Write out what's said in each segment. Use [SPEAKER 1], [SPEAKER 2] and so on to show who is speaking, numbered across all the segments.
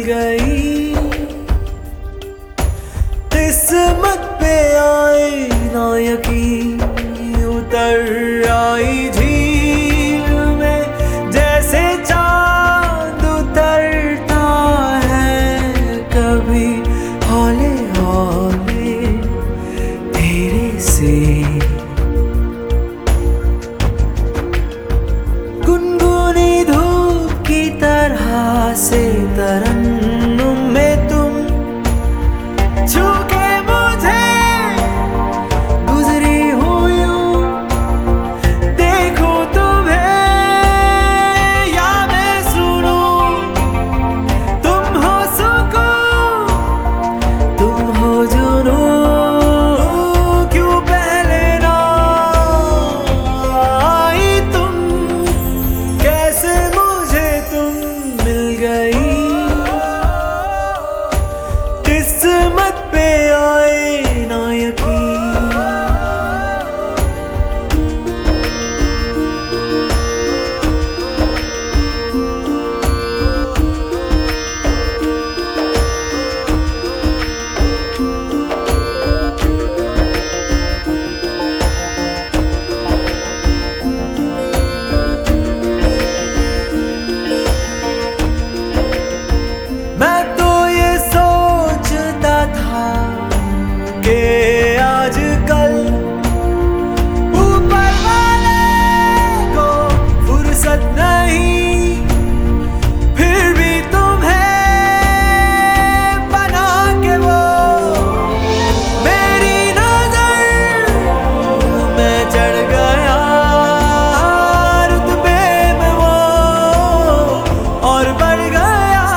[SPEAKER 1] गई, किस्मत पे आए ना यकीन, उतर आई झील में जैसे चांद उतरता है कभी हौले हौले तेरे से। गुनगुनी धूप की तरह से तरन्नुम में तुम छू के मुझे गुजरी हो यूं, देखो तुम्हें या मैं सुनूं, तुम हो सुकून तुम हो जुनून, क्यों पहले ना आई तुम, कैसे मुझे तुम मिल गई, किस्मत पे आए ना यकीन। मैं तो ये सोचता था कि आजकल ऊपर वाले को फुर्सत नहीं, फिर भी तुम्हें बना के वो मेरी नजर में चढ़ गया, रुतबे में वो और बढ़ गया।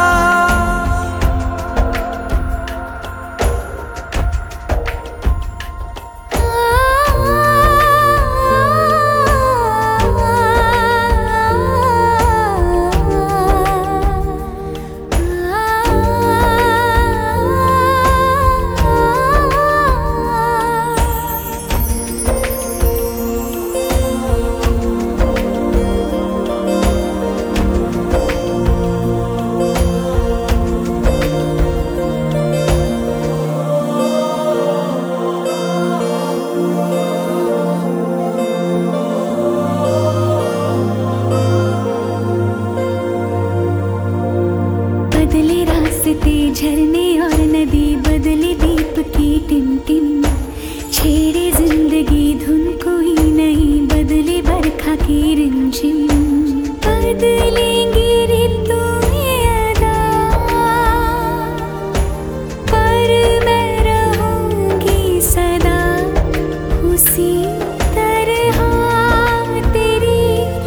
[SPEAKER 2] बदले रास्ते झरने और नदी, बदले दीप की टिमटिम, छेड़े जिंदगी धुन कोई नहीं, बदले बरखा की रिमझिम, बदलेंगी ऋतुएं अदा, पर मैं रहूंगी सदा उसी तरह तेरी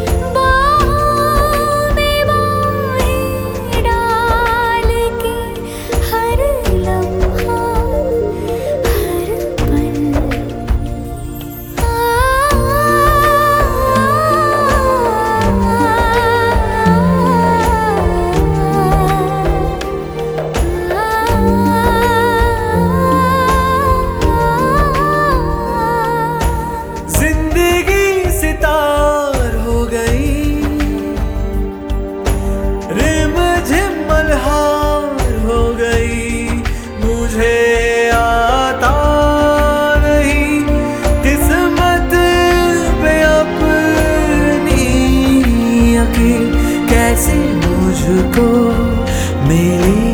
[SPEAKER 2] बाहों में बाहें डाल के, हर लम्हा हर पल।
[SPEAKER 1] जिंदगी सितार हो गई, रिमझिम मल्हार हो गई, मुझे आता नहीं किस्मत पे अपनी यकीन, कैसे मुझको मिली